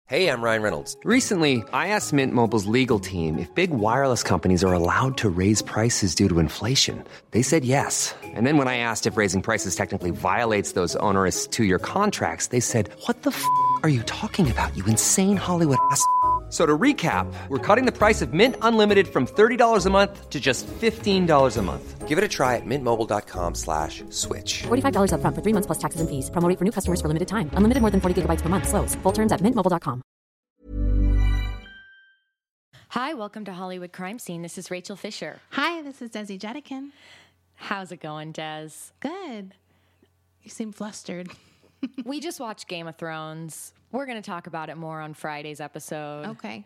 Hey, I'm Ryan Reynolds. Recently, I asked Mint Mobile's legal team if big wireless companies are allowed to raise prices due to inflation. They said yes. And then when I asked if raising prices technically violates those onerous two-year contracts, they said, "What the f*** are you talking about, you insane Hollywood ass?" So to recap, we're cutting the price of Mint Unlimited from $30 a month to just $15 a month. Give it a try at mintmobile.com/switch. $45 up front for 3 months plus taxes and fees. Promo rate for new customers for limited time. Unlimited more than 40 gigabytes per month. Slows full terms at mintmobile.com. Hi, welcome to Hollywood Crime Scene. This is Rachel Fisher. Hi, this is Desi Jetikin. How's it going, Des? Good. You seem flustered. We just watched Game of Thrones. We're going to talk about it more on Friday's episode. Okay.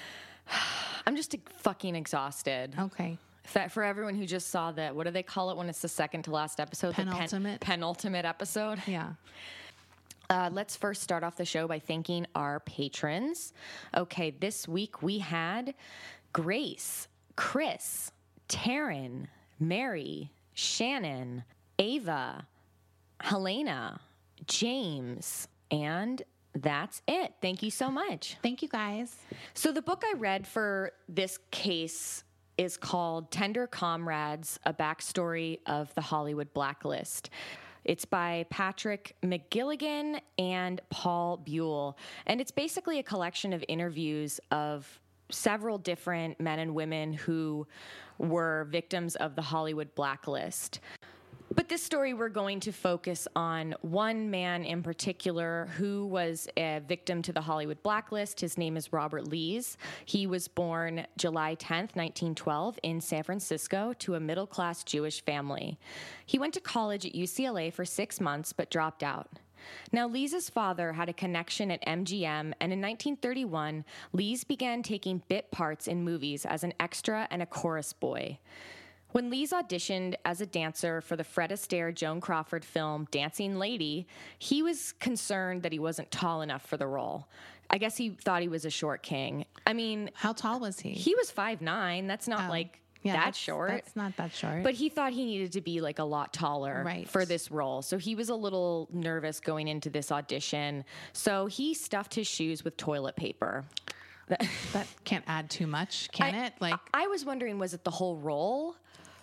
I'm just fucking exhausted. Okay. For everyone who just saw that, what do they call it when it's the second to last episode? Penultimate. The penultimate episode. Yeah. Let's first start off the show by thanking our patrons. Okay, this week we had Grace, Chris, Taryn, Mary, Shannon, Ava, Helena, James, and that's it. Thank you so much. Thank you, guys. So the book I read for this case is called Tender Comrades, A Backstory of the Hollywood Blacklist. It's by Patrick McGilligan and Paul Buell. And it's basically a collection of interviews of several different men and women who were victims of the Hollywood Blacklist. But this story, we're going to focus on one man in particular who was a victim to the Hollywood Blacklist. His name is Robert Lees. He was born July 10th, 1912 in San Francisco to a middle-class Jewish family. He went to college at UCLA for 6 months but dropped out. Now, Lees' father had a connection at MGM, and in 1931, Lees began taking bit parts in movies as an extra and a chorus boy. When Lees auditioned as a dancer for the Fred Astaire, Joan Crawford film Dancing Lady, he was concerned that he wasn't tall enough for the role. I guess he thought he was a short king. I mean... How tall was he? He was 5'9". That's not that short. That's not that short. But he thought he needed to be like a lot taller for this role. So he was a little nervous going into this audition. So he stuffed his shoes with toilet paper. That can't add too much, can it? I was wondering, was it the whole role?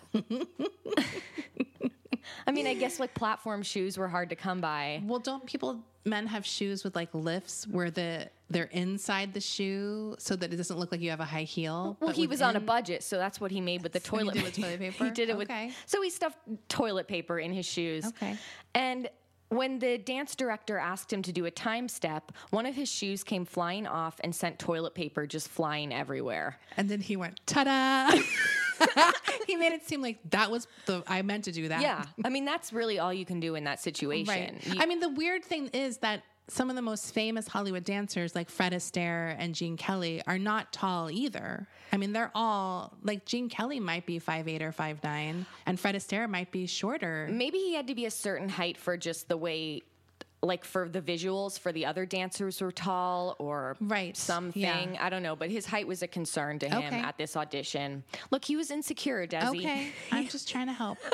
I mean, I guess platform shoes were hard to come by. Well, don't men have shoes with lifts where they're inside the shoe so that it doesn't look like you have a high heel? Well, he was on a budget, so that's what he made with the toilet paper. He did with toilet paper? He did it with... So he stuffed toilet paper in his shoes. Okay. And when the dance director asked him to do a time step, one of his shoes came flying off and sent toilet paper just flying everywhere. And then he went, ta-da! He made it seem like that was I meant to do that. Yeah. I mean, that's really all you can do in that situation. Right. I mean, the weird thing is that some of the most famous Hollywood dancers like Fred Astaire and Gene Kelly are not tall either. I mean, they're all Gene Kelly might be 5'8" or 5'9", and Fred Astaire might be shorter. Maybe he had to be a certain height for just the way, for the visuals for the other dancers were tall or something. Yeah. I don't know, but his height was a concern to him at this audition. Look, he was insecure, Desi. Okay, I'm just trying to help.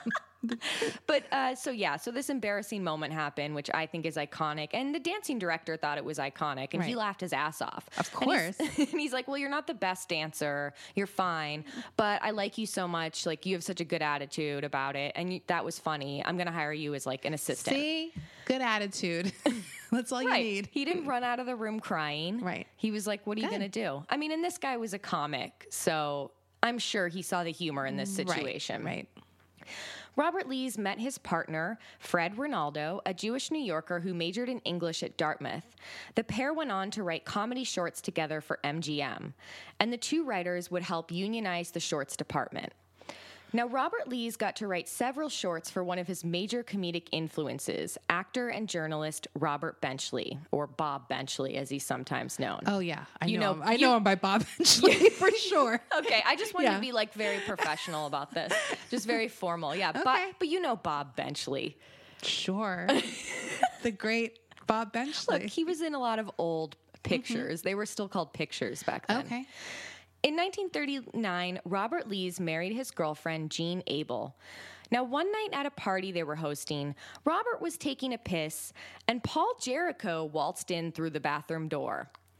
But so this embarrassing moment happened, which I think is iconic. And the dancing director thought it was iconic, and he laughed his ass off. Of course. And he's like, well, you're not the best dancer. You're fine. But I like you so much. You have such a good attitude about it. And that was funny. I'm going to hire you as an assistant. See? Good attitude. That's all you need. He didn't run out of the room crying. Right. He was like, what are you going to do? I mean, and this guy was a comic, so I'm sure he saw the humor in this situation. Right. Robert Lees met his partner, Fred Ronaldo, a Jewish New Yorker who majored in English at Dartmouth. The pair went on to write comedy shorts together for MGM, and the two writers would help unionize the shorts department. Now, Robert Lees got to write several shorts for one of his major comedic influences, actor and journalist Robert Benchley, or Bob Benchley, as he's sometimes known. Oh, yeah. I know him by Bob Benchley, for sure. Okay, I just wanted to be very professional about this. Just very formal. Yeah, okay. But you know Bob Benchley. Sure. The great Bob Benchley. Look, he was in a lot of old pictures. Mm-hmm. They were still called pictures back then. Okay. In 1939, Robert Lees married his girlfriend, Jean Abel. Now, one night at a party they were hosting, Robert was taking a piss, and Paul Jericho waltzed in through the bathroom door.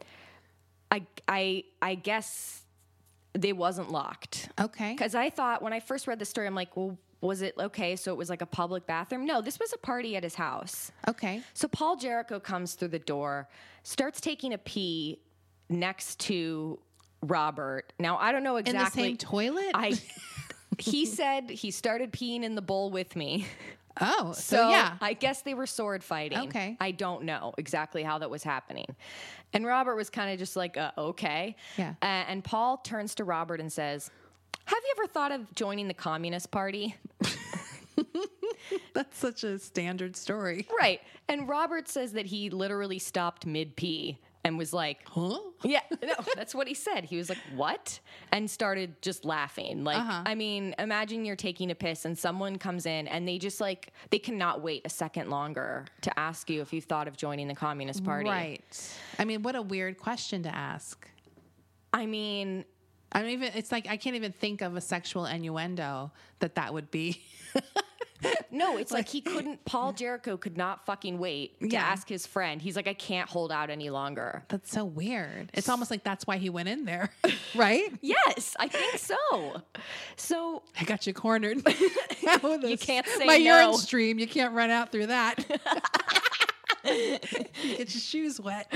I guess they wasn't locked. Okay. Because I thought when I first read the story, I'm like, well, was it okay? So it was like a public bathroom? No, this was a party at his house. Okay. So Paul Jericho comes through the door, starts taking a pee next to Robert. Now, I don't know exactly. In the same toilet? He said he started peeing in the bowl with me. Oh, So yeah. I guess they were sword fighting. Okay. I don't know exactly how that was happening. And Robert was kind of just like, okay. Yeah. And Paul turns to Robert and says, have you ever thought of joining the Communist Party? That's such a standard story. Right. And Robert says that he literally stopped mid-pee and was like, Huh? yeah, no, that's what he said. He was like, what? And started just laughing. Like, I mean, imagine you're taking a piss and someone comes in and they just like, they cannot wait a second longer to ask you if you thought of joining the Communist Party. Right. I mean, what a weird question to ask. I mean, it's like, I can't even think of a sexual innuendo that would be. no, it's like he couldn't, Paul Jericho could not fucking wait to Yeah. ask his friend. He's like, I can't hold out any longer. That's so weird. It's almost like that's why he went in there, right? Yes, I think so. So I got you cornered. you can't say my no. urine stream. You can't run out through that. You get your shoes wet.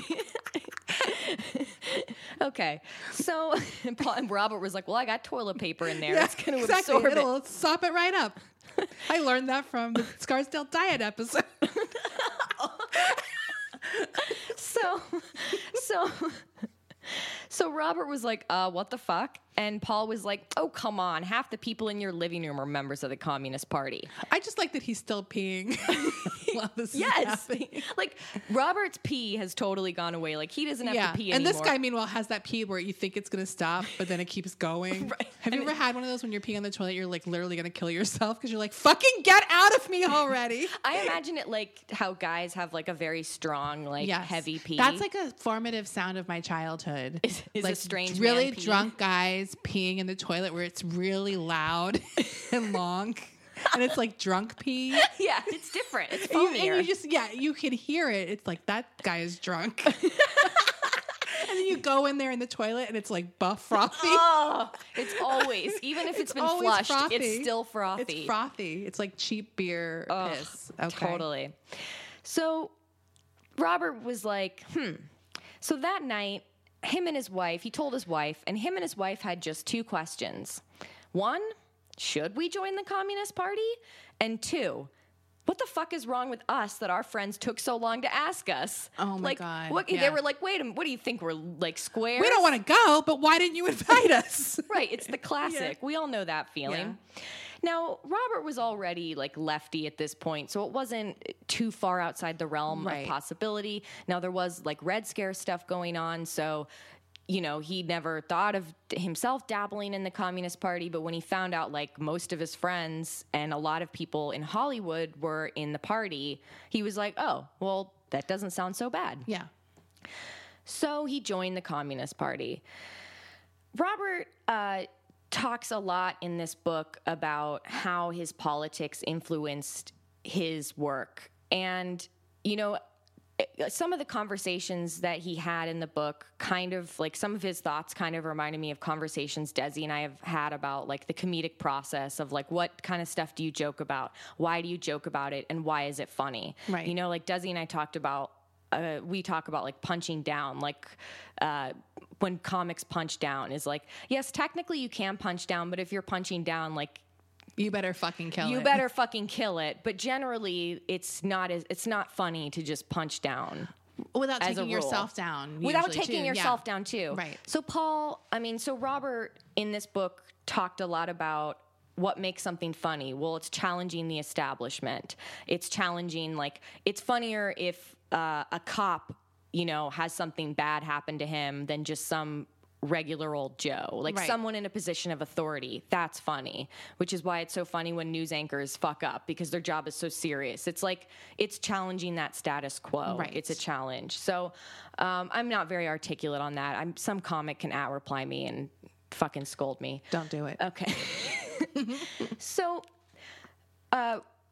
Okay. So Paul and Robert was like, well, I got toilet paper in there. Yeah, It's going to exactly. absorb it. It'll sop it right up. I learned that from the Scarsdale Diet episode. So Robert was like, what the fuck? And Paul was like, oh, come on. Half the people in your living room are members of the Communist Party. I just like that he's still peeing while this is Yes. happening. Like, Robert's pee has totally gone away. Like, he doesn't have to pee and anymore. this guy, meanwhile, has that pee where you think it's going to stop, but then it keeps going. Right. Have you ever had one of those when you're peeing on the toilet, you're like literally going to kill yourself because you're like, fucking get out of me already. I imagine it like how guys have like a very strong, like Yes. heavy pee. That's like a formative sound of my childhood. Is like a strange really man pee. drunk guys peeing in the toilet where it's really loud and long. And it's like drunk pee. Yeah, it's different. It's And foamier. you just, you can hear it. It's like, that guy is drunk. And then you go in there in the toilet and it's like buff frothy. Oh, it's always, even if it's been always flushed, frothy. it's still frothy. It's frothy. It's like cheap beer piss. Okay. Totally. So Robert was like, So that night, him and his wife, he told his wife, and him and his wife had just two questions. One, should we join the Communist Party? And two, what the fuck is wrong with us that our friends took so long to ask us? Oh my God, They yeah. were like, wait a minute, what do you think? We're like squares? We don't want to go, but why didn't you invite us? Right, it's the classic. We all know that feeling. Now, Robert was already like lefty at this point, so it wasn't too far outside the realm Right. of possibility. Now, there was like Red Scare stuff going on, so, you know, he never thought of himself dabbling in the Communist Party, but when he found out like most of his friends and a lot of people in Hollywood were in the party, he was like, oh, well, that doesn't sound so bad. Yeah. So he joined the Communist Party. Robert talks a lot in this book about how his politics influenced his work. And, you know, some of the conversations that he had in the book kind of like some of his thoughts kind of reminded me of conversations Desi and I have had about like the comedic process of like what kind of stuff do you joke about? Why do you joke about it? And why is it funny? Right. You know, like Desi and I talked about we talk about like punching down, like when comics punch down is like, yes, technically you can punch down, but if you're punching down, like You better fucking kill it. you better fucking kill it. But generally, it's not funny to just punch down. Without as a taking rule. yourself down. Without usually, taking too. yourself Yeah. down too. Right. So so Robert in this book talked a lot about what makes something funny. Well, it's challenging the establishment. It's challenging, like, it's funnier if a cop, you know, has something bad happen to him than just some regular old Joe, like Right. someone in a position of authority. That's funny, which is why it's so funny when news anchors fuck up because their job is so serious. It's like, it's challenging that status quo. Right. It's a challenge. So I'm not very articulate on that. Some comic can reply me and fucking scold me. Don't do it. Okay. So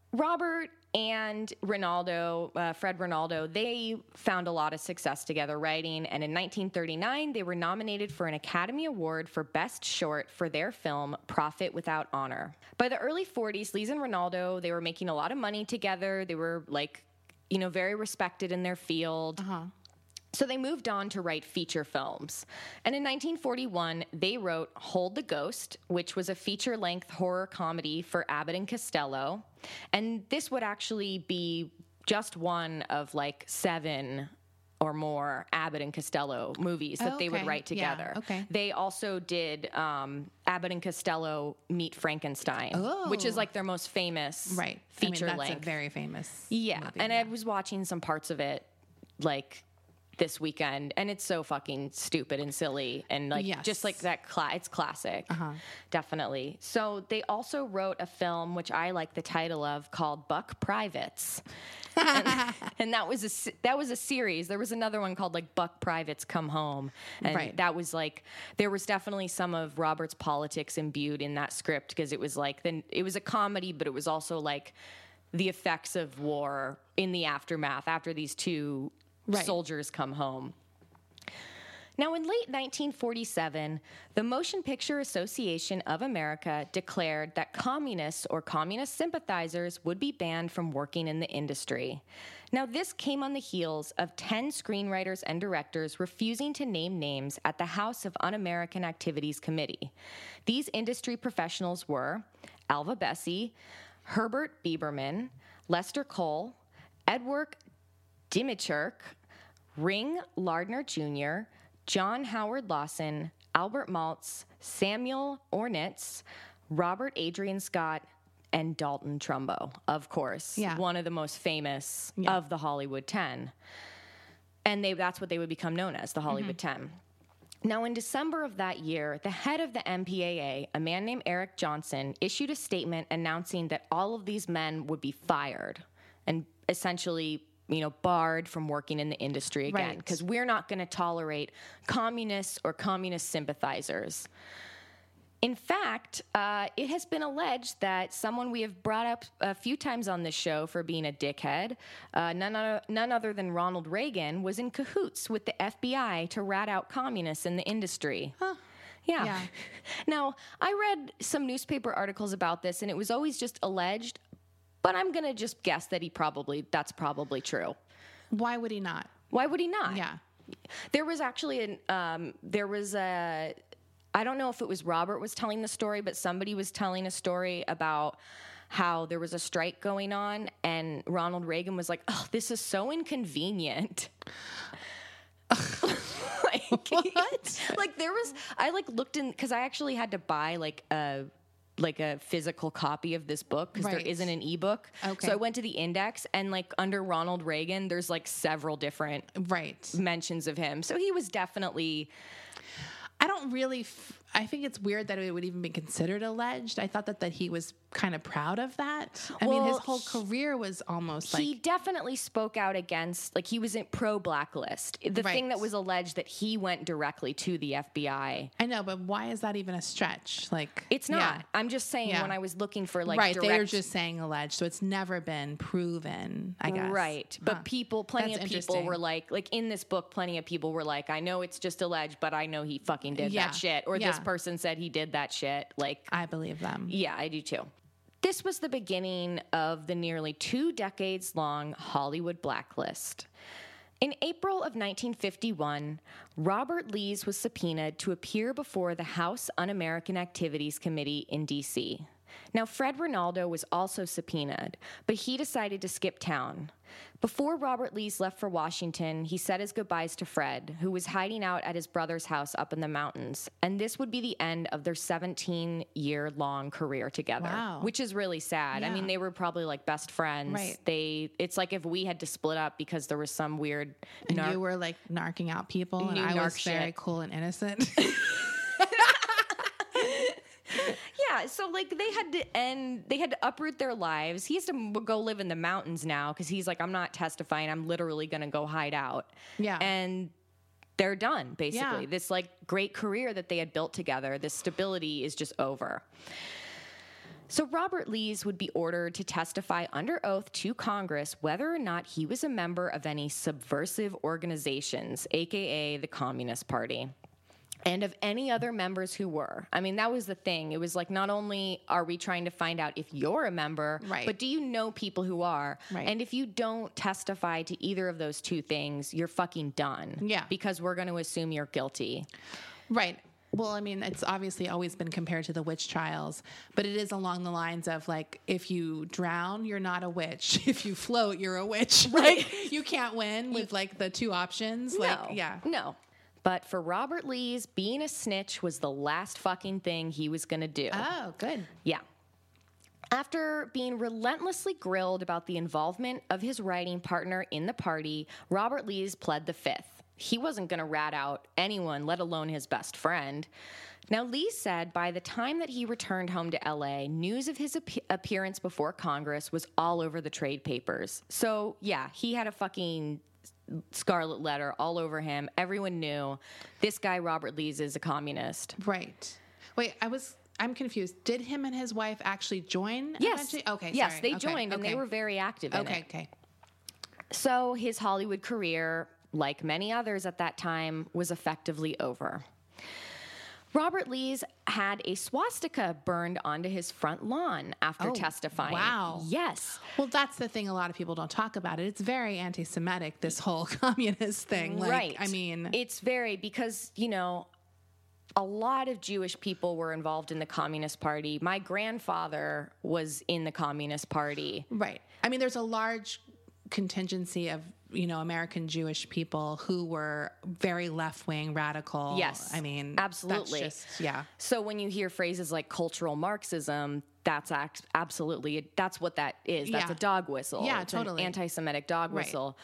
Robert and Ronaldo, Fred Ronaldo, they found a lot of success together writing, and in 1939, they were nominated for an Academy Award for Best Short for their film, Profit Without Honor. By the early 40s, Lees and Ronaldo, they were making a lot of money together. They were, like, you know, very respected in their field. So they moved on to write feature films. And in 1941, they wrote Hold the Ghost, which was a feature-length horror comedy for Abbott and Costello. And this would actually be just one of like 7 or more Abbott and Costello movies that they would write together. Yeah, okay. They also did Abbott and Costello Meet Frankenstein, which is like their most famous feature-length. That's a very famous movie. And I was watching some parts of it, like, this weekend, and it's so fucking stupid and silly, and like just like that it's classic. Definitely. So they also wrote a film which I like the title of, called Buck Privates. And that was a series. There was another one called like Buck Privates Come Home, and that was like, there was definitely some of Robert's politics imbued in that script, because it was like, it was a comedy, but it was also like the effects of war in the aftermath after these two soldiers come home. Now, in late 1947, the Motion Picture Association of America declared that communists or communist sympathizers would be banned from working in the industry. Now, this came on the heels of 10 screenwriters and directors refusing to name names at the House of Un-American Activities Committee. These industry professionals were Alva Bessie, Herbert Bieberman, Lester Cole, Edward Dmytryk, Ring Lardner Jr., John Howard Lawson, Albert Maltz, Samuel Ornitz, Robert Adrian Scott, and Dalton Trumbo, of course. One of the most famous of the Hollywood 10. And that's what they would become known as, the Hollywood 10. Now, in December of that year, the head of the MPAA, a man named Eric Johnson, issued a statement announcing that all of these men would be fired and essentially, you know, barred from working in the industry again, because we're not going to tolerate communists or communist sympathizers. In fact, it has been alleged that someone we have brought up a few times on this show for being a dickhead, none other than Ronald Reagan, was in cahoots with the FBI to rat out communists in the industry. Yeah. Now, I read some newspaper articles about this, and it was always just alleged, but I'm going to just guess that that's probably true. Why would he not? Why would he not? Yeah. There was actually I don't know if it was Robert was telling the story, but somebody was telling a story about how there was a strike going on, and Ronald Reagan was like, "Oh, this is so inconvenient." What? Like, there was, I like looked in, because I actually had to buy like a physical copy of this book, because there isn't an ebook. So I went to the index, and like under Ronald Reagan, there's like several different mentions of him. So he was definitely, I don't really, I think it's weird that it would even be considered alleged. I thought that he was kind of proud of that. I mean, his whole career was almost like... He definitely spoke out against, like, he was in pro-blacklist. The thing that was alleged that he went directly to the FBI. I know, but why is that even a stretch? Like, it's not. Yeah. I'm just saying when I was looking for, like, direct... they were just saying alleged, so it's never been proven, I guess. Right. But plenty of people were like in this book, plenty of people were like, I know it's just alleged, but I know he fucking did that shit. Or this person said he did that shit. Like, I believe them. Yeah, I do too. This was the beginning of the nearly 2 decades-long Hollywood blacklist. In April of 1951, Robert Lees was subpoenaed to appear before the House Un-American Activities Committee in D.C. Now, Fred Ronaldo was also subpoenaed, but he decided to skip town. Before Robert Lees left for Washington, he said his goodbyes to Fred, who was hiding out at his brother's house up in the mountains. And this would be the end of their 17-year-long career together, which is really sad. Yeah. I mean, they were probably like best friends. Right. It's like if we had to split up because there was some weird... And you were like narking out people, and I was very cool and innocent. Yeah, so like they had to uproot their lives. He has to go live in the mountains now because he's like, I'm not testifying. I'm literally going to go hide out. Yeah. And they're done, basically. Yeah. This like great career that they had built together, this stability is just over. So Robert Lees would be ordered to testify under oath to Congress whether or not he was a member of any subversive organizations, aka the Communist Party, and of any other members who were. I mean, that was the thing. It was like, not only are we trying to find out if you're a member, Right. but do you know people who are? Right. And if you don't testify to either of those two things, you're fucking done. Yeah. Because we're going to assume you're guilty. Right. Well, I mean, it's obviously always been compared to the witch trials, but it is along the lines of like, if you drown, you're not a witch. If you float, you're a witch. Right. Like, you can't win with like the two options. No. Like, yeah. No. But for Robert Lees, being a snitch was the last fucking thing he was going to do. Oh, good. Yeah. After being relentlessly grilled about the involvement of his writing partner in the party, Robert Lees pled the fifth. He wasn't going to rat out anyone, let alone his best friend. Now, Lees said by the time that he returned home to LA, news of his appearance before Congress was all over the trade papers. So, yeah, he had a fucking scarlet letter all over him. Everyone knew this guy, Robert Lees, is a communist. Right. Wait, I'm confused. Did him and his wife actually join? Yes. Eventually? Okay. Yes, sorry. they Okay, joined and they okay. were very active in it. Okay. So his Hollywood career, like many others at that time, was effectively over. Robert Lees had a swastika burned onto his front lawn after Oh, testifying. wow. Yes. Well, that's the thing. A lot of people don't talk about it. It's very anti-Semitic, this whole communist thing. Like, Right. I mean, it's very, because, you know, a lot of Jewish people were involved in the Communist Party. My grandfather was in the Communist Party. right. I mean, there's a large contingency of, you know, American Jewish people who were very left-wing, radical. Yes. I mean, absolutely. That's just, yeah. So when you hear phrases like cultural Marxism, that's absolutely, that's what that is. That's Yeah. a dog whistle. Yeah, It's totally. an anti-Semitic dog Right. whistle.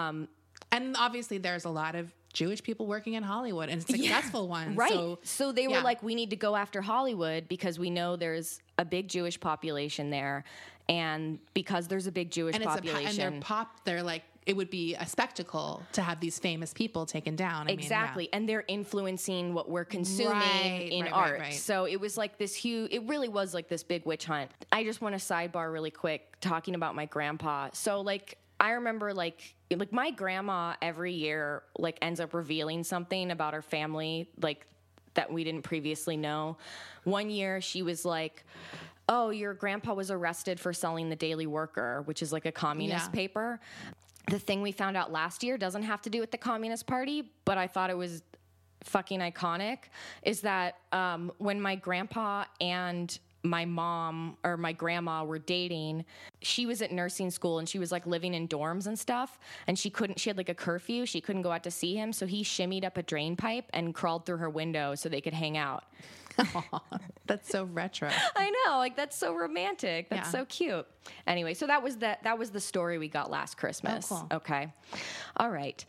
And obviously there's a lot of Jewish people working in Hollywood and successful ones. Right. So they were yeah. like, we need to go after Hollywood because we know there's a big Jewish population there. And because there's a big Jewish and population. they're like, it would be a spectacle to have these famous people taken down. I mean, Exactly. yeah. And they're influencing what we're consuming Right, in right, art. right. So it was like this huge, it really was like this big witch hunt. I just want to sidebar really quick talking about my grandpa. So like, I remember like my grandma every year like ends up revealing something about her family like that we didn't previously know. One year she was like, oh, your grandpa was arrested for selling the Daily Worker, which is like a communist Yeah. paper. The thing we found out last year doesn't have to do with the Communist Party, but I thought it was fucking iconic, is that when my grandpa and my mom or my grandma were dating, she was at nursing school and she was like living in dorms and stuff, and she had like a curfew. She couldn't go out to see him, so he shimmied up a drain pipe and crawled through her window so they could hang out. That's so retro. I know, like that's so romantic. That's Yeah. so cute. Anyway, so that was the story we got last Christmas. Oh, cool. Okay. All right.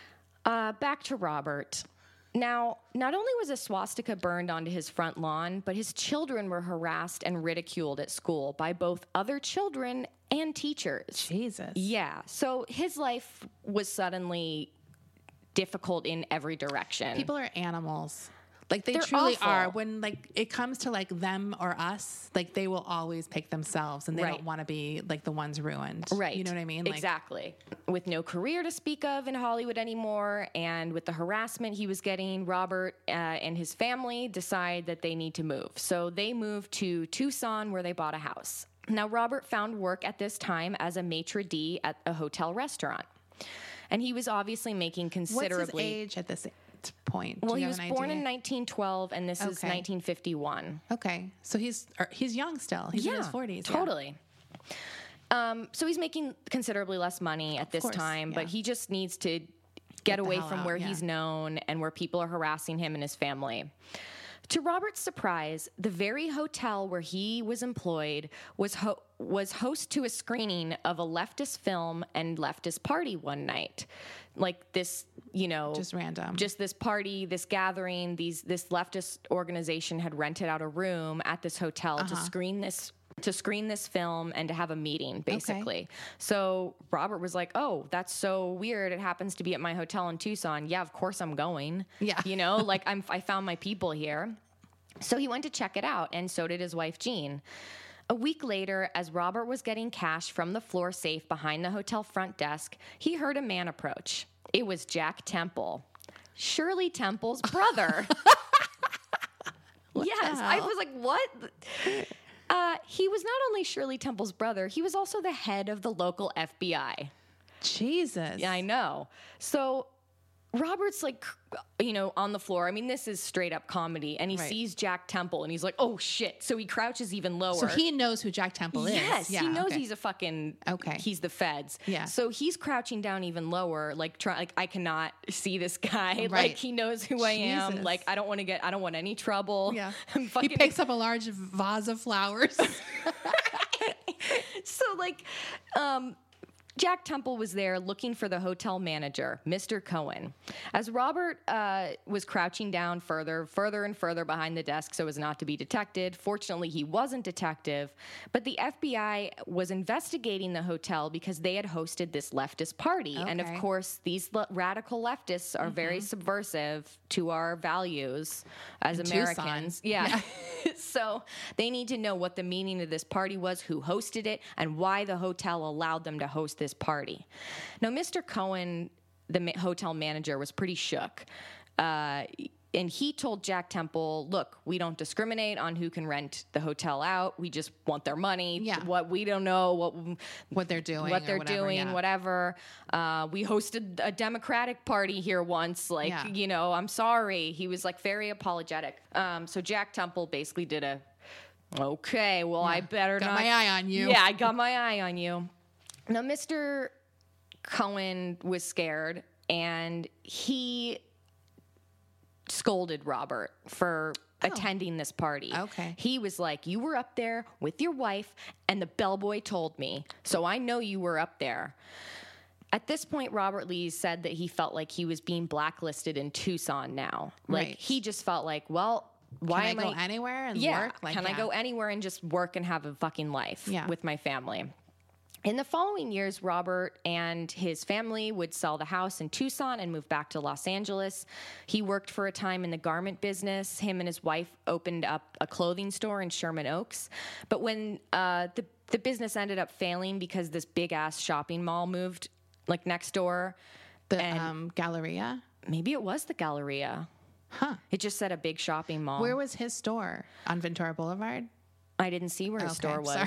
Back to Robert. Now, not only was a swastika burned onto his front lawn, but his children were harassed and ridiculed at school by both other children and teachers. Jesus. Yeah. So his life was suddenly difficult in every direction. People are animals. Like they They're truly awful. are. When like it comes to like them or us, like they will always pick themselves, and they Right. don't want to be like the ones ruined. Right. You know what I mean? Like, Exactly. With no career to speak of in Hollywood anymore, and with the harassment he was getting, Robert and his family decide that they need to move. So they moved to Tucson, where they bought a house. Now, Robert found work at this time as a maitre d' at a hotel restaurant. And he was obviously making What's considerably. his age at this point? Do Well, you he have was an born idea? in 1912, and this is Okay. 1951. Okay, so he's young still. He's in his 40s. yeah. Totally. So he's making considerably less money at this course, time, yeah. but he just needs to get the away hell from out, where yeah. he's known and where people are harassing him and his family. To Robert's surprise, the very hotel where he was employed was host to a screening of a leftist film and leftist party one night. Like this, you know, Just random. just this party, this gathering, this leftist organization had rented out a room at this hotel Uh-huh. to screen this film and to have a meeting, basically. So Robert was like, oh, that's so weird. It happens to be at my hotel in Tucson. Yeah, of course I'm going. Yeah. You know, like I found my people here. So he went to check it out, and so did his wife, Jean. A week later, as Robert was getting cash from the floor safe behind the hotel front desk, he heard a man approach. It was Jack Temple, Shirley Temple's brother. Yes, I was like, what? He was not only Shirley Temple's brother, he was also the head of the local FBI. Jesus. Yeah, I know. So Robert's like, on the floor. I mean, this is straight up comedy. And he sees Jack Temple and he's like, oh shit. So he crouches even lower. So he knows who Jack Temple is. Yes, he knows he's a fucking, Okay. he's the feds. Yeah. So he's crouching down even lower, like I cannot see this guy. Right. Like he knows who I am. Jesus. Like I don't want any trouble. Yeah. I'm fucking, He picks up a large vase of flowers. So Jack Temple was there looking for the hotel manager, Mr. Cohen. As Robert was crouching down further and further behind the desk so as not to be detected, fortunately he wasn't detective, but the FBI was investigating the hotel because they had hosted this leftist party. Okay. And of course, these radical leftists are very subversive to our values as Americans. Yeah. So they need to know what the meaning of this party was, who hosted it, and why the hotel allowed them to host this party. Now, Mr. Cohen, the hotel manager, was pretty shook. And he told Jack Temple, look, we don't discriminate on who can rent the hotel out. We just want their money. Yeah. What we don't know, what they're doing. Whatever. We hosted a Democratic party here once. I'm sorry. He was very apologetic. So Jack Temple basically did I better got not. my eye on you. Yeah, I got my eye on you. Now, Mr. Cohen was scared, and he scolded Robert for attending this party. Okay. He was like, you were up there with your wife, and the bellboy told me, so I know you were up there. At this point, Robert Lee said that he felt like he was being blacklisted in Tucson now. He just felt like, well, why can I go anywhere and work? Can I go anywhere and just work and have a fucking life with my family? In the following years, Robert and his family would sell the house in Tucson and move back to Los Angeles. He worked for a time in the garment business. Him and his wife opened up a clothing store in Sherman Oaks. But when the business ended up failing because this big-ass shopping mall moved next door. The Galleria? Maybe it was the Galleria. Huh. It just said a big shopping mall. Where was his store? On Ventura Boulevard? I didn't see where his store was.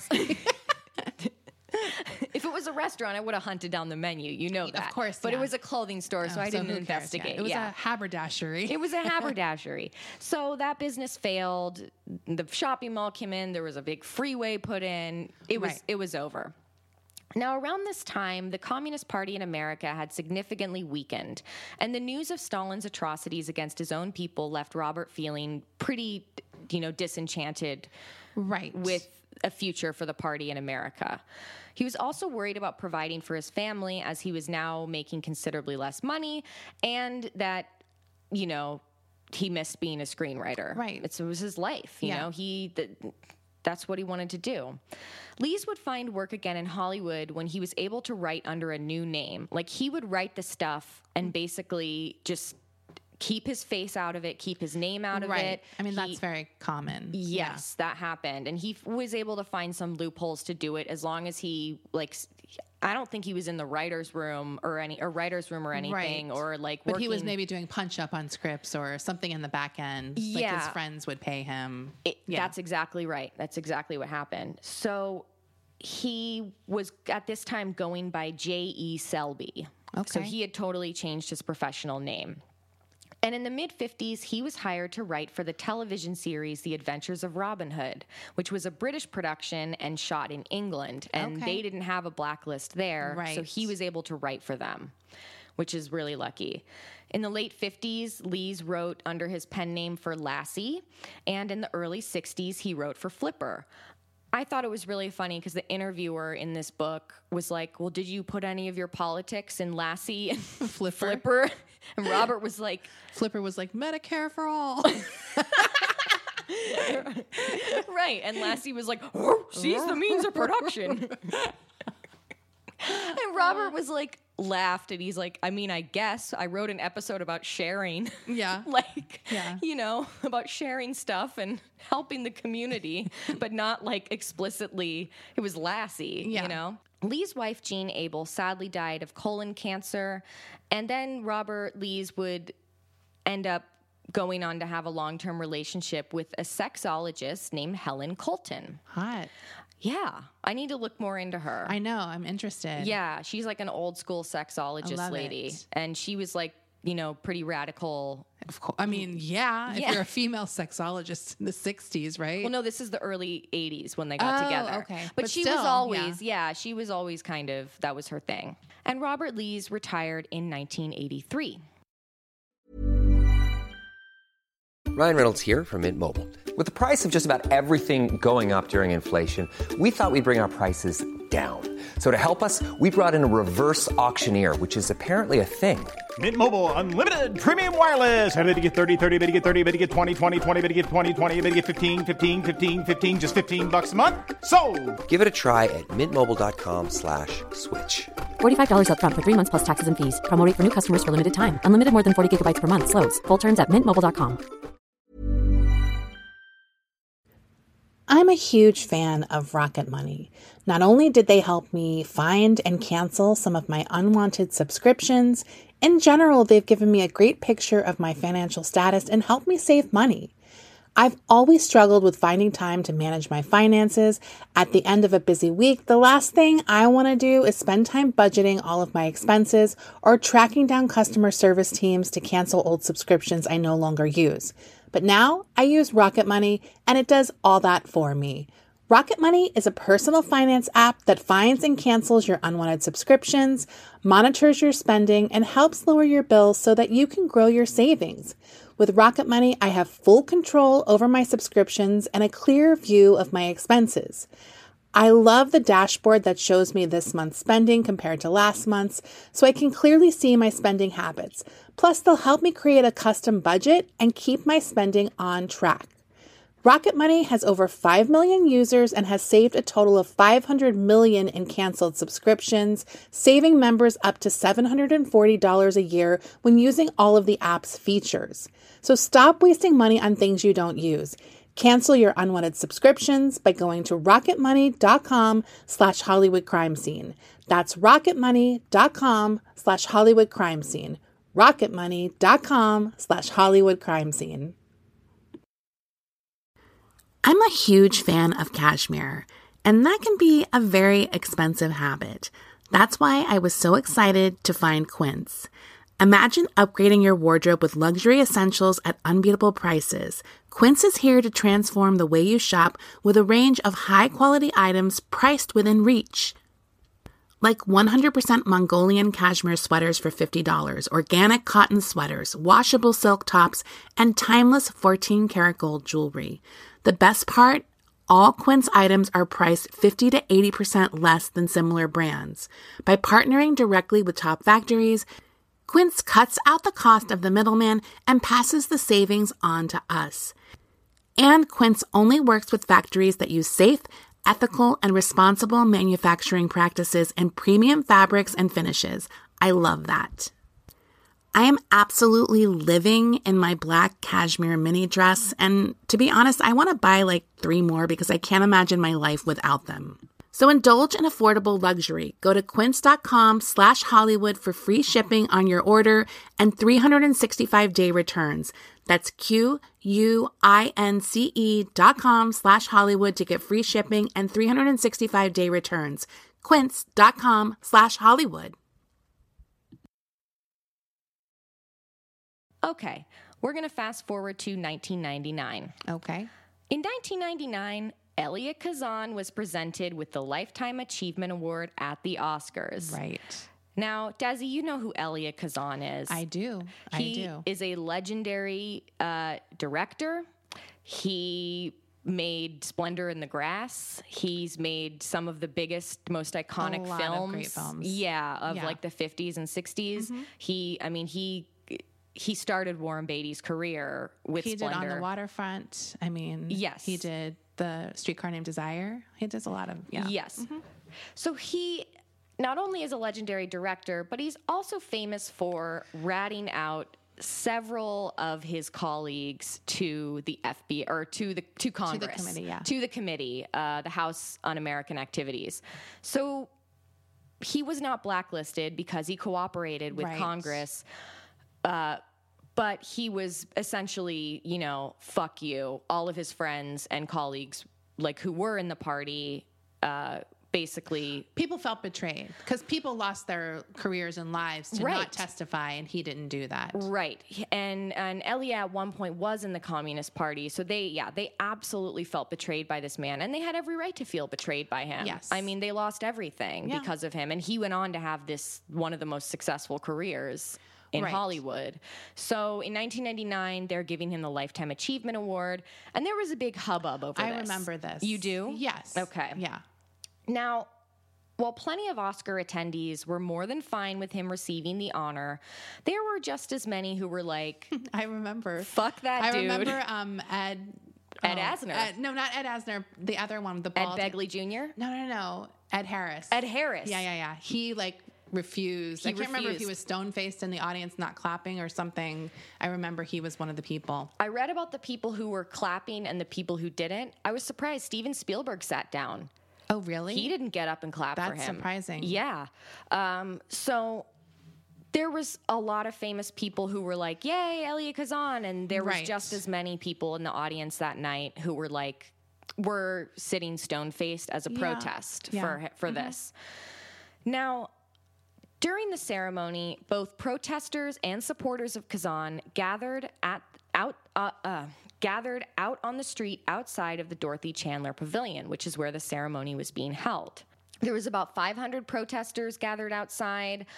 If it was a restaurant, I would have hunted down the menu. You know that. Of course. But it was a clothing store, so I didn't investigate. Yeah. It was a haberdashery. It was a haberdashery. So that business failed. The shopping mall came in. There was a big freeway put in. It was over. Now, around this time, the Communist Party in America had significantly weakened, and the news of Stalin's atrocities against his own people left Robert feeling pretty, disenchanted with a future for the party in America. He was also worried about providing for his family, as he was now making considerably less money, and that, he missed being a screenwriter. Right. It was his life. That's what he wanted to do. Lees would find work again in Hollywood when he was able to write under a new name. He would write the stuff and basically just keep his face out of it, keep his name out of it. I mean, that's very common. Yes, that happened. And he was able to find some loopholes to do it as long as he, I don't think he was in the writer's room or writer's room or anything, or But he was maybe doing punch up on scripts or something in the back end. Yeah. His friends would pay him. That's exactly right. That's exactly what happened. So he was at this time going by J.E. Selby. Okay. So he had totally changed his professional name. And in the mid-50s, he was hired to write for the television series The Adventures of Robin Hood, which was a British production and shot in England. And they didn't have a blacklist there, so he was able to write for them, which is really lucky. In the late 50s, Lees wrote under his pen name for Lassie, and in the early 60s, he wrote for Flipper. I thought it was really funny because the interviewer in this book was like, well, did you put any of your politics in Lassie and Flipper? And Robert was like... Flipper was like, Medicare for all. Right. And Lassie was like, seize the means of production. And Robert was like, laughed, and he's like, I mean, I guess I wrote an episode about sharing. Yeah. About sharing stuff and helping the community, but not like explicitly. It was Lassie, Lee's wife, Jean Abel, sadly died of colon cancer. And then Robert Lees would end up going on to have a long-term relationship with a sexologist named Helen Colton. Hot. Yeah, I need to look more into her. I know, I'm interested. Yeah, she's like an old school sexologist lady. And she was like, pretty radical. Of course. I mean, if you're a female sexologist in the 60s, right? Well, no, this is the early 80s when they got together. Okay. But she still, was always, she was always kind of, that was her thing. And Robert Lees retired in 1983. Ryan Reynolds here from Mint Mobile. With the price of just about everything going up during inflation, we thought we'd bring our prices down. So to help us, we brought in a reverse auctioneer, which is apparently a thing. Mint Mobile Unlimited Premium Wireless. How to get 30, 30, bit to get 30, bit to get 20, 20, 20, bit to get 20, 20, bit to get 15, 15, 15, 15, just $15 a month? Sold! Give it a try at mintmobile.com/switch. $45 up front for 3 months plus taxes and fees. Promo rate for new customers for limited time. Unlimited more than 40 gigabytes per month. Slows full terms at mintmobile.com. I'm a huge fan of Rocket Money. Not only did they help me find and cancel some of my unwanted subscriptions, in general, they've given me a great picture of my financial status and helped me save money. I've always struggled with finding time to manage my finances. At the end of a busy week, the last thing I want to do is spend time budgeting all of my expenses or tracking down customer service teams to cancel old subscriptions I no longer use. But now I use Rocket Money, and it does all that for me. Rocket Money is a personal finance app that finds and cancels your unwanted subscriptions, monitors your spending, and helps lower your bills so that you can grow your savings. With Rocket Money, I have full control over my subscriptions and a clear view of my expenses. I love the dashboard that shows me this month's spending compared to last month's, so I can clearly see my spending habits. Plus, they'll help me create a custom budget and keep my spending on track. Rocket Money has over 5 million users and has saved a total of $500 million in canceled subscriptions, saving members up to $740 a year when using all of the app's features. So stop wasting money on things you don't use. Cancel your unwanted subscriptions by going to rocketmoney.com/Hollywood Crime Scene. That's rocketmoney.com/Hollywood Crime Scene. rocketmoney.com/Hollywood Crime Scene. I'm a huge fan of cashmere, and that can be a very expensive habit. That's why I was so excited to find Quince. Imagine upgrading your wardrobe with luxury essentials at unbeatable prices. Quince is here to transform the way you shop with a range of high-quality items priced within reach. Like 100% Mongolian cashmere sweaters for $50, organic cotton sweaters, washable silk tops, and timeless 14-karat gold jewelry. The best part? All Quince items are priced 50 to 80% less than similar brands. By partnering directly with top factories, Quince cuts out the cost of the middleman and passes the savings on to us. And Quince only works with factories that use safe, ethical, and responsible manufacturing practices and premium fabrics and finishes. I love that. I am absolutely living in my black cashmere mini dress, and to be honest, I want to buy like 3 more because I can't imagine my life without them. So indulge in affordable luxury. Go to quince.com/Hollywood for free shipping on your order and 365-day returns. That's QUINCE.com/Hollywood to get free shipping and 365-day returns. Quince.com/Hollywood. Okay, we're going to fast forward to 1999. Okay. In 1999, Elia Kazan was presented with the Lifetime Achievement Award at the Oscars. Right. Now, Desi, you know who Elia Kazan is. I do. He is a legendary director. He made Splendor in the Grass. He's made some of the biggest, most iconic A lot films. of great films. Yeah, of like the 50s and 60s. Mm-hmm. He started Warren Beatty's career with Splendor. He did On the Waterfront. I mean, yes. He did The Streetcar Named Desire. He does a lot of, Yes. Mm-hmm. So he not only is a legendary director, but he's also famous for ratting out several of his colleagues to the FBI or to Congress, to the committee, the House Un-American Activities. So he was not blacklisted because he cooperated with Congress, but he was essentially, fuck you. All of his friends and colleagues, like who were in the party, basically people felt betrayed because people lost their careers and lives to not testify, and he didn't do that. Right. And Elia at one point was in the Communist Party. So they absolutely felt betrayed by this man, and they had every right to feel betrayed by him. Yes. I mean, they lost everything because of him, and he went on to have one of the most successful careers in Hollywood. So in 1999, they're giving him the Lifetime Achievement Award, and there was a big hubbub over this. I remember this. You do? Yes. Okay. Yeah. Now, while plenty of Oscar attendees were more than fine with him receiving the honor, there were just as many who were like, I remember. Fuck that dude. I remember Ed Asner. No, not Ed Asner. The other one, the bald. Ed Begley Jr.? No. Ed Harris. Ed Harris. Yeah. He refused. I can't remember if he was stone-faced in the audience not clapping or something. I remember he was one of the people. I read about the people who were clapping and the people who didn't. I was surprised Steven Spielberg sat down. Oh, really? He didn't get up and clap for him. That's surprising. Yeah. So there was a lot of famous people who were like, yay, Elia Kazan. And there was just as many people in the audience that night who were like, we're sitting stone-faced as a protest for this. Now, during the ceremony, both protesters and supporters of Kazan gathered out on the street outside of the Dorothy Chandler Pavilion, which is where the ceremony was being held. There was about 500 protesters gathered outside.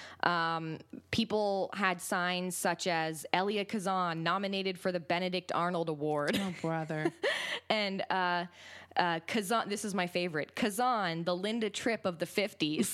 People had signs such as Elia Kazan nominated for the Benedict Arnold Award. Oh, brother. And Kazan, this is my favorite, Kazan, the Linda Tripp of the 50s.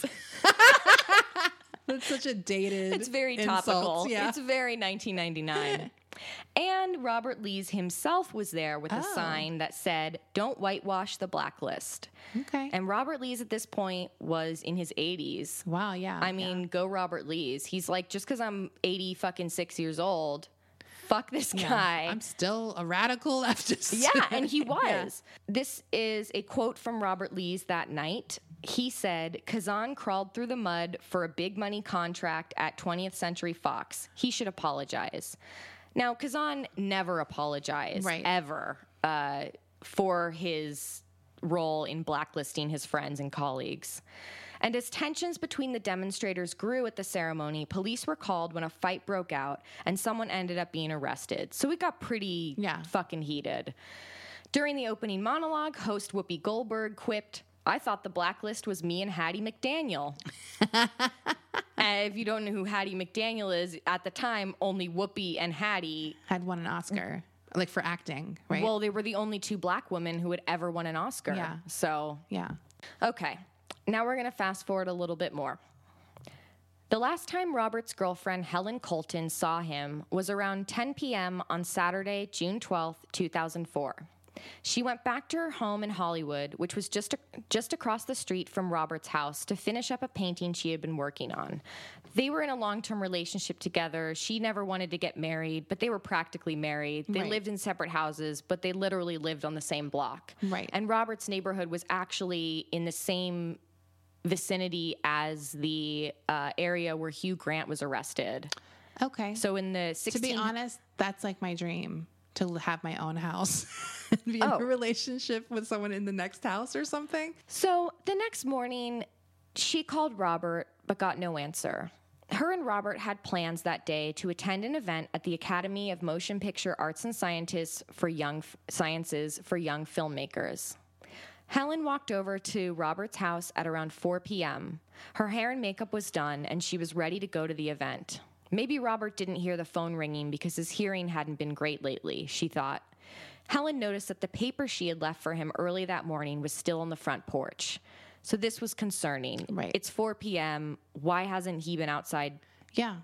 That's such a dated It's very insult. topical. Yeah. It's very 1999. And Robert Lees himself was there with a sign that said, "Don't whitewash the blacklist." Okay. And Robert Lees at this point was in his 80s. Wow, yeah. I mean, go Robert Lees. He's like, just because I'm 86 years old, fuck this guy. I'm still a radical leftist. Yeah, and he was. This is a quote from Robert Lees that night. He said, Kazan crawled through the mud for a big money contract at 20th Century Fox. He should apologize. Now, Kazan never apologized, ever, for his role in blacklisting his friends and colleagues. And as tensions between the demonstrators grew at the ceremony, police were called when a fight broke out and someone ended up being arrested. So it got pretty fucking heated. During the opening monologue, host Whoopi Goldberg quipped, "I thought the blacklist was me and Hattie McDaniel." If you don't know who Hattie McDaniel is, at the time, only Whoopi and Hattie had won an Oscar, like for acting, right? Well, they were the only two black women who had ever won an Oscar. Yeah. So, yeah. Okay. Now we're going to fast forward a little bit more. The last time Robert's girlfriend, Helen Colton, saw him was around 10 p.m. on Saturday, June 12th, 2004. She went back to her home in Hollywood, which was just across the street from Robert's house, to finish up a painting she had been working on. They were in a long-term relationship together. She never wanted to get married, but they were practically married. They lived in separate houses, but they literally lived on the same block. Right. And Robert's neighborhood was actually in the same vicinity as the area where Hugh Grant was arrested. Okay. So in the 16... To be honest, that's like my dream, to have my own house and be in a relationship with someone in the next house or something. So the next morning, she called Robert, but got no answer. Her and Robert had plans that day to attend an event at the Academy of Motion Picture Arts and Sciences for young filmmakers. Helen walked over to Robert's house at around 4 p.m. Her hair and makeup was done, and she was ready to go to the event. Maybe Robert didn't hear the phone ringing because his hearing hadn't been great lately, she thought. Helen noticed that the paper she had left for him early that morning was still on the front porch. So this was concerning. Right. It's 4 p.m. Why hasn't he been outside? Yeah.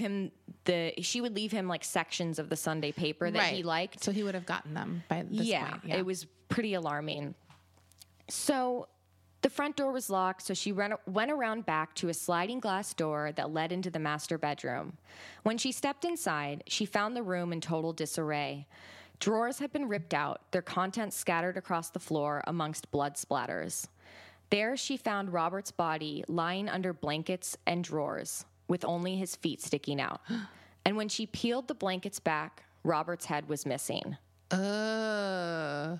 She would leave him like sections of the Sunday paper that he liked. So he would have gotten them by this point. Yeah. It was pretty alarming. So The front door was locked, so she went around back to a sliding glass door that led into the master bedroom. When she stepped inside, she found the room in total disarray. Drawers had been ripped out, their contents scattered across the floor amongst blood splatters. There she found Robert's body lying under blankets and drawers, with only his feet sticking out. And when she peeled the blankets back, Robert's head was missing. Yeah.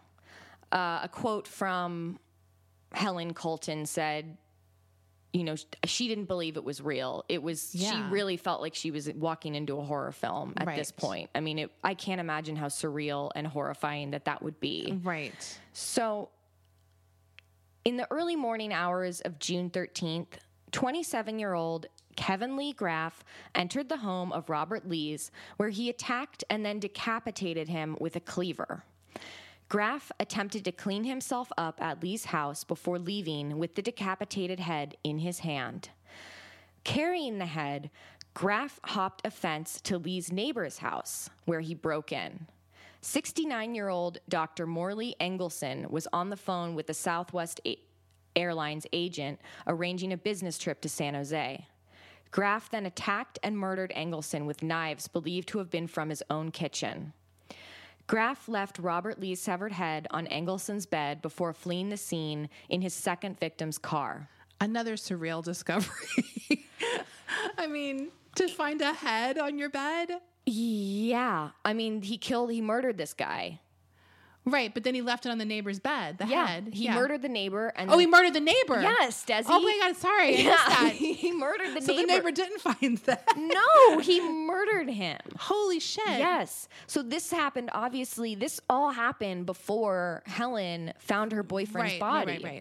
A quote from Helen Colton said, you know, she didn't believe it was real. She really felt like she was walking into a horror film at this point. I mean, I can't imagine how surreal and horrifying that would be. Right. So in the early morning hours of June 13th, 27-year-old Kevin Lee Graff entered the home of Robert Lees, where he attacked and then decapitated him with a cleaver. Graff attempted to clean himself up at Lee's house before leaving with the decapitated head in his hand. Carrying the head, Graff hopped a fence to Lee's neighbor's house, where he broke in. 69-year-old Dr. Morley Engelson was on the phone with the Southwest Airlines agent arranging a business trip to San Jose. Graff then attacked and murdered Engelson with knives believed to have been from his own kitchen. Graff left Robert Lee's severed head on Engelson's bed before fleeing the scene in his second victim's car. Another surreal discovery. I mean, to find a head on your bed? Yeah. I mean, he murdered this guy. Right, but then he left it on the neighbor's bed, the head. He murdered the neighbor. And he murdered the neighbor? Yes, Desi. Oh my God, sorry. I missed that. He murdered the neighbor. So the neighbor didn't find that? No, he murdered him. Holy shit. Yes. So this happened, obviously, this all happened before Helen found her boyfriend's body. Right.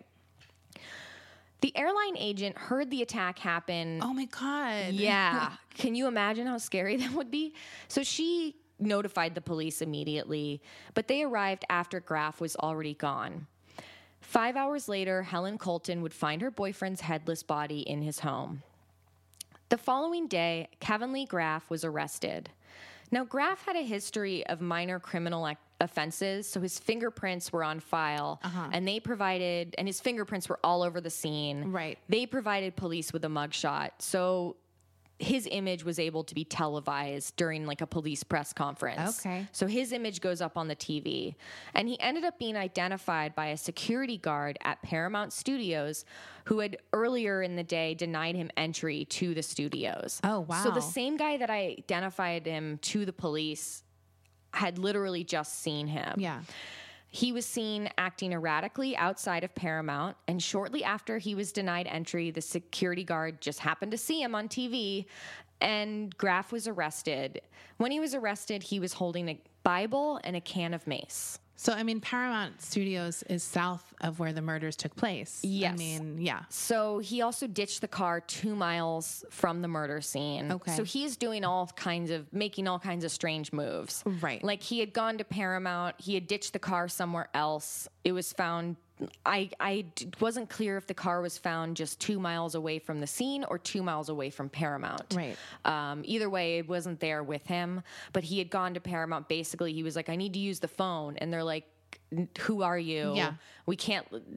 The airline agent heard the attack happen. Oh my God. Yeah. Can you imagine how scary that would be? So she notified the police immediately, but they arrived after Graff was already gone. 5 hours later, Helen Colton would find her boyfriend's headless body in his home. The following day, Kevin Lee Graff was arrested. Now, Graff had a history of minor criminal offenses, so his fingerprints were on file, and his fingerprints were all over the scene. Right. They provided police with a mugshot, so his image was able to be televised during like a police press conference. Okay. So his image goes up on the TV. And he ended up being identified by a security guard at Paramount Studios who had earlier in the day denied him entry to the studios. Oh, wow. So the same guy that identified him to the police had literally just seen him. Yeah. He was seen acting erratically outside of Paramount, and shortly after he was denied entry, the security guard just happened to see him on TV, and Graff was arrested. When he was arrested, he was holding a Bible and a can of mace. So, I mean, Paramount Studios is south of where the murders took place. Yes. I mean, yeah. So he also ditched the car 2 miles from the murder scene. Okay. So he's doing making all kinds of strange moves. Right. Like he had gone to Paramount. He had ditched the car somewhere else. It was found. I wasn't clear if the car was found just 2 miles away from the scene or 2 miles away from Paramount. Right. Either way, it wasn't there with him, but he had gone to Paramount. Basically, he was like, I need to use the phone. And they're like, who are you? Yeah. We can't let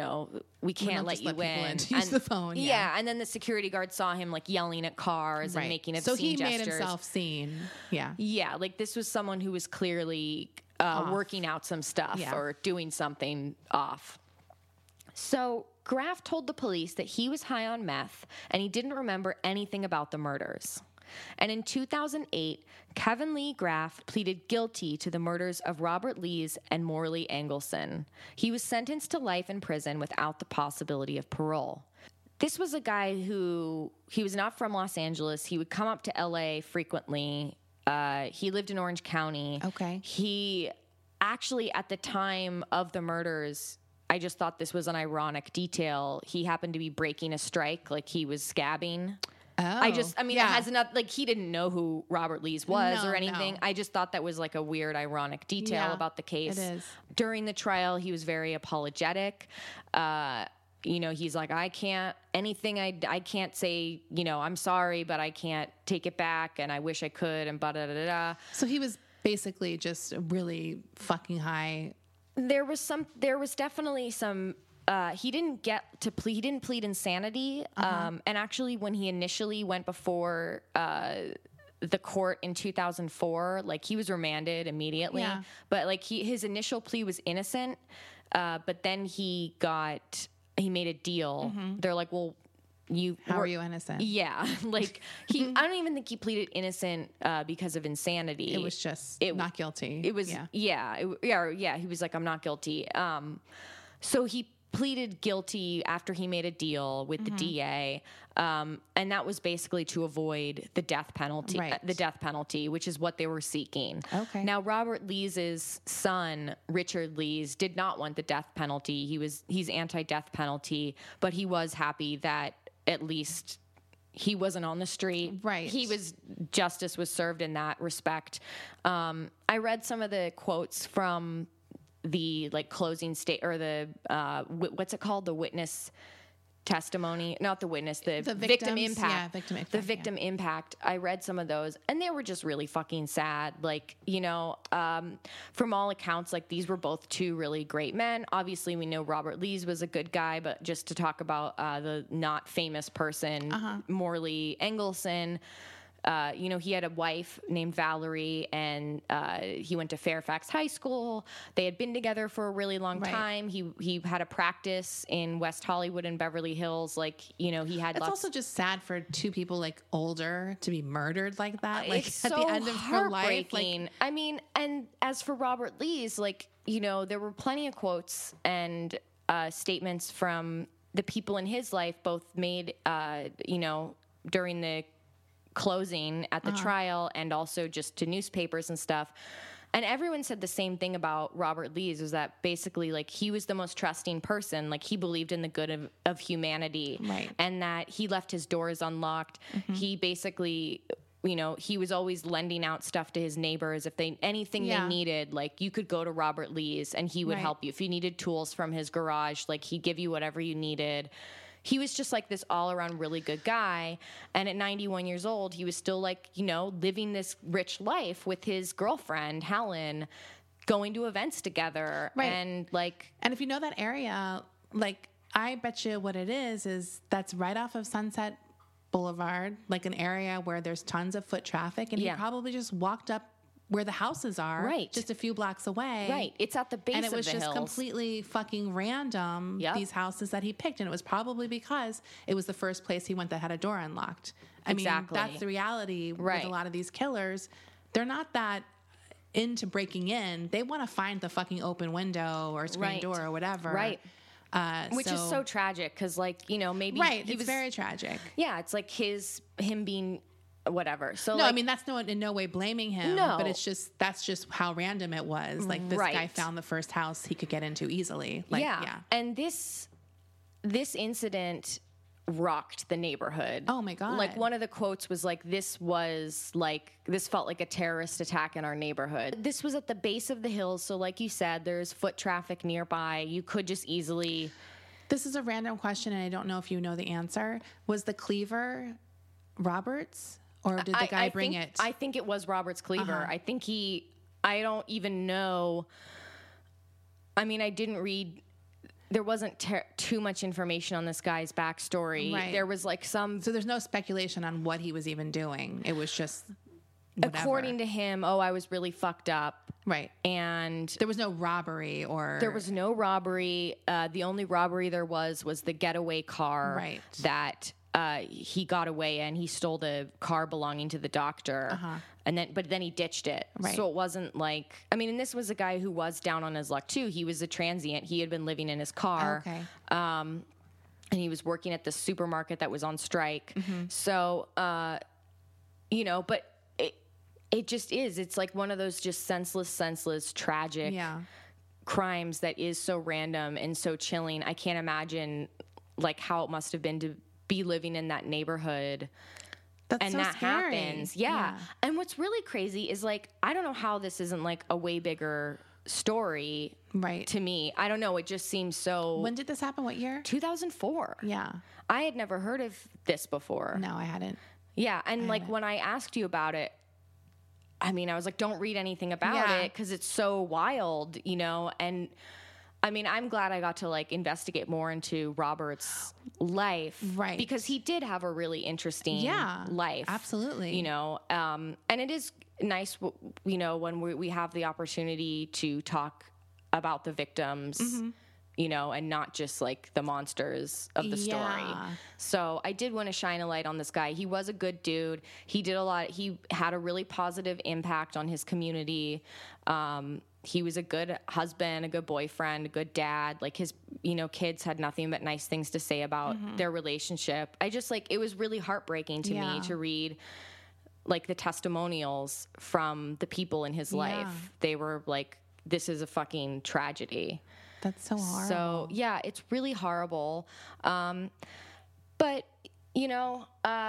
you in. Use the phone. Yeah. And then the security guard saw him like yelling at cars and making obscene gestures. So he made gestures. himself seen. Yeah. Yeah. Like this was someone who was clearly working out some stuff or doing something off. So Graff told the police that he was high on meth and he didn't remember anything about the murders. And in 2008, Kevin Lee Graff pleaded guilty to the murders of Robert Lees and Morley Engelson. He was sentenced to life in prison without the possibility of parole. This was a guy he was not from Los Angeles. He would come up to LA frequently. He lived in Orange County. Okay. He actually, at the time of the murders, I just thought this was an ironic detail. He happened to be breaking a strike, like he was scabbing. Oh, it has enough, like he didn't know who Robert Lees was or anything. No. I just thought that was like a weird, ironic detail about the case. It is. During the trial, he was very apologetic. He's like, I can't say, I'm sorry, but I can't take it back and I wish I could and da-da-da-da. So he was basically just really fucking high. There was definitely some he didn't get to plead. He didn't plead insanity. And actually, when he initially went before the court in 2004, like he was remanded immediately. Yeah. But like his initial plea was innocent. But then he made a deal. They're like, well, How are you innocent? Yeah, like I don't even think he pleaded innocent because of insanity. It was just not guilty. It was he was like, I'm not guilty. So he pleaded guilty after he made a deal with the DA, and that was basically to avoid the death penalty. Right. The death penalty, which is what they were seeking. Okay. Now Robert Lees's son, Richard Lees, did not want the death penalty. He's anti-death penalty, but he was happy that at least he wasn't on the street. Right. Justice was served in that respect. I read some of the quotes from the like closing state or the what's it called? The witness testimony, not the witness, the victim victims, impact. yeah, victim impact, the victim impact. I read some of those and they were just really fucking sad. Like, from all accounts, like these were both two really great men. Obviously we know Robert Lees was a good guy, but just to talk about the not famous person, Morley Engelson, he had a wife named Valerie, and he went to Fairfax High School. They had been together for a really long time. He had a practice in West Hollywood and Beverly Hills. Like, he had. It's also just sad for two people like older to be murdered like that. Like it's at so the end of her life. heartbreaking. I mean, and as for Robert Lees, like there were plenty of quotes and statements from the people in his life, both made during the closing at the trial and also just to newspapers and stuff. And everyone said the same thing about Robert Lees, was that basically like he was the most trusting person. Like he believed in the good of humanity, right? And that he left his doors unlocked. He basically, he was always lending out stuff to his neighbors. If anything they needed, like you could go to Robert Lees and he would help you. If you needed tools from his garage, like he'd give you whatever you needed. He was just like this all around really good guy. And at 91 years old, he was still like, living this rich life with his girlfriend, Helen, going to events together. Right. And if you know that area, like I bet you what it is that's right off of Sunset Boulevard, like an area where there's tons of foot traffic. And he probably just walked up where the houses are, just a few blocks away. Right. It's at the base of the hills. And it was just completely fucking random, these houses that he picked. And it was probably because it was the first place he went that had a door unlocked. I mean, that's the reality with a lot of these killers. They're not that into breaking in. They want to find the fucking open window or screen door or whatever. Right. Which is so tragic because, maybe... Right. It's very tragic. Yeah. It's like him being... whatever. So no, I mean that's in no way blaming him. No, but that's just how random it was. Like this guy found the first house he could get into easily. And this incident rocked the neighborhood. Oh my God! Like one of the quotes was like, "This felt like a terrorist attack in our neighborhood." This was at the base of the hills, so like you said, there's foot traffic nearby. You could just easily. This is a random question, and I don't know if you know the answer. Was the cleaver Robert's? Or did the guy bring it? I think it was Robert's cleaver. I think I don't even know. I mean, I didn't read. There wasn't too much information on this guy's backstory. Right. There was so there's no speculation on what he was even doing. It was just whatever. According to him, I was really fucked up. Right. And there was no robbery or... There was no robbery. The only robbery there was the getaway car that... he got away and he stole the car belonging to the doctor, but then he ditched it. Right. So it wasn't like, and this was a guy who was down on his luck too. He was a transient. He had been living in his car, and he was working at the supermarket that was on strike. So, but it just is. It's like one of those just senseless, tragic crimes that is so random and so chilling. I can't imagine like how it must have been to be living in that neighborhood. That's so that scary. Happens. Yeah. And what's really crazy is like, I don't know how this isn't like a way bigger story to me. I don't know. It just seems so... When did this happen? What year? 2004. Yeah. I had never heard of this before. No, I hadn't. Yeah. And when I asked you about it, I was like, don't read anything about it because it's so wild, and I mean, I'm glad I got to like investigate more into Robert's life, Right. Because he did have a really interesting life, absolutely. You know, and it is nice, you know, when we have the opportunity to talk about the victims, you know, and not just like the monsters of the story. Yeah. So I did want to shine a light on this guy. He was a good dude. He did a lot. He had a really positive impact on his community. He was a good husband, a good boyfriend, a good dad. Like his, you know, kids had nothing but nice things to say about their relationship. I just like, it was really heartbreaking to me to read like the testimonials from the people in his life. They were like, this is a fucking tragedy. That's so horrible. So yeah, it's really horrible. But you know,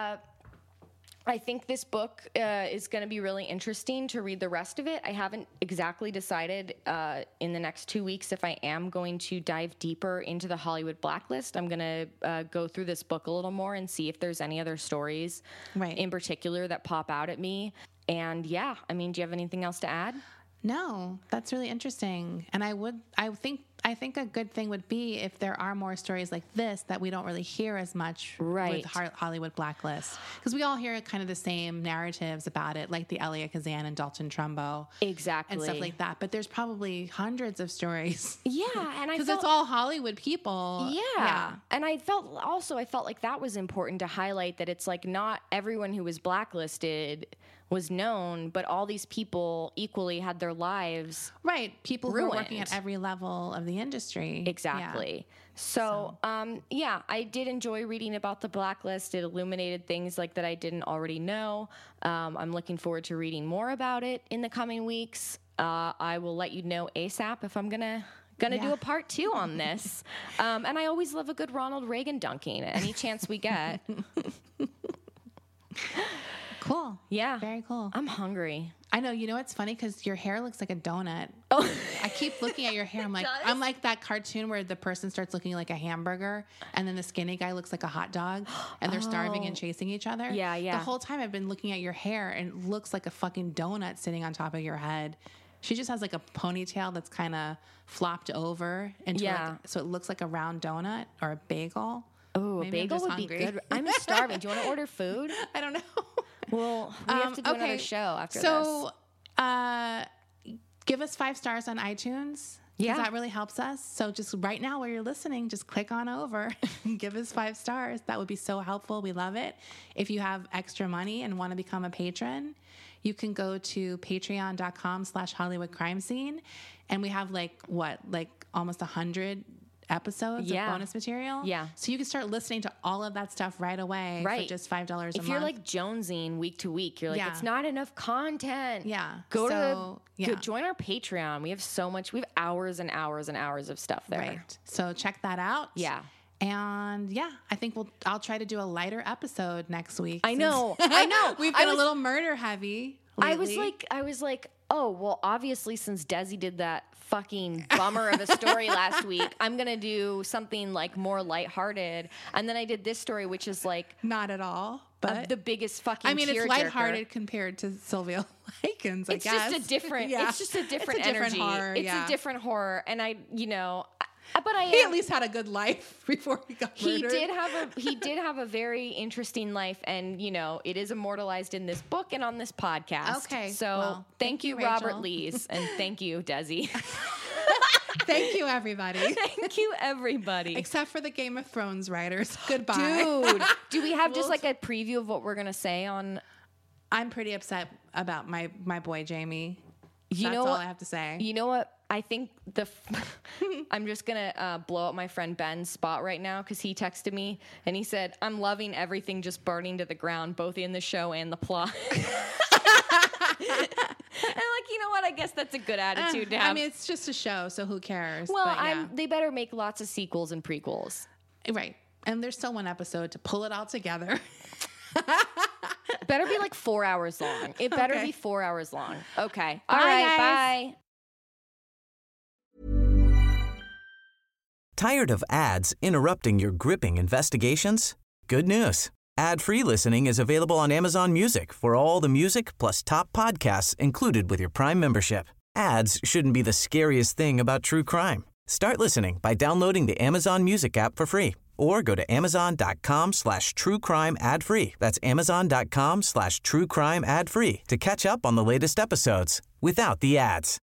I think this book is going to be really interesting to read the rest of it. I haven't exactly decided in the next 2 weeks if I am going to dive deeper into the Hollywood Blacklist. I'm going to go through this book a little more and see if there's any other stories in particular that pop out at me. And yeah, I mean, do you have anything else to add? No, that's really interesting. And I think a good thing would be if there are more stories like this that we don't really hear as much with Hollywood Blacklist. Because we all hear kind of the same narratives about it, like the Elia Kazan and Dalton Trumbo. Exactly. And stuff like that. But there's probably hundreds of stories. Yeah. And because it's all Hollywood people. Yeah. And I felt like that was important to highlight, that it's like not everyone who was blacklisted was known, but all these people equally had their lives people ruined. Who are working at every level of the industry. Exactly. So, I did enjoy reading about the blacklist. It illuminated things like that I didn't already know. I'm looking forward to reading more about it in the coming weeks. I will let you know ASAP if I'm gonna do a part 2 on this. And I always love a good Ronald Reagan dunking any chance we get. Cool. Yeah. Very cool. I'm hungry. I know. You know what's funny? Because your hair looks like a donut. Oh. I keep looking at your hair. I'm like that cartoon where the person starts looking like a hamburger and then the skinny guy looks like a hot dog and they're starving and chasing each other. Yeah, yeah. The whole time I've been looking at your hair and it looks like a fucking donut sitting on top of your head. She just has like a ponytail that's kind of flopped over into so it looks like a round donut or a bagel. Oh, a bagel would be good. I'm starving. Do you want to order food? I don't know. Well, we have to do another show after this. So, give us 5 stars on iTunes. Yeah. That really helps us. So just right now where you're listening, just click on over and give us 5 stars. That would be so helpful. We love it. If you have extra money and want to become a patron, you can go to patreon.com/Hollywood Crime Scene. And we have almost 100 episodes of bonus material. Yeah. So you can start listening to all of that stuff right away for just $5 a month. If you're like jonesing week to week, you're like, it's not enough content. Yeah. Go join our Patreon. We have so much. We have hours and hours and hours of stuff there. Right. So check that out. Yeah. And I think I'll try to do a lighter episode next week. I know. We've been a little murder heavy lately. I was like, oh, well, obviously since Desi did that fucking bummer of a story last week, I'm going to do something like more lighthearted. And then I did this story, which is like not at all, but the biggest fucking it's lighthearted compared to Sylvia Likens, I guess. It's just a different energy. Horror, it's a different horror. And he at least had a good life before he got murdered. He did have a very interesting life, and it is immortalized in this book and on this podcast. Okay. So thank you, Robert Lees, and thank you, Desi. Thank you, everybody. Thank you, everybody. Except for the Game of Thrones writers. Goodbye. Dude, do we have just like a preview of what we're gonna say on? I'm pretty upset about my boy Jamie. That's all I have to say. You know what? I think I'm just going to blow up my friend Ben's spot right now because he texted me and he said, I'm loving everything just burning to the ground, both in the show and the plot. And you know what? I guess that's a good attitude to have. I mean, it's just a show, so who cares? Well, they better make lots of sequels and prequels. Right. And there's still one episode to pull it all together. Better be like 4 hours long. It better be 4 hours long. Okay. All right. Bye. Tired of ads interrupting your gripping investigations? Good news. Ad-free listening is available on Amazon Music for all the music plus top podcasts included with your Prime membership. Ads shouldn't be the scariest thing about true crime. Start listening by downloading the Amazon Music app for free or go to amazon.com/truecrime ad free. That's amazon.com/truecrime ad free to catch up on the latest episodes without the ads.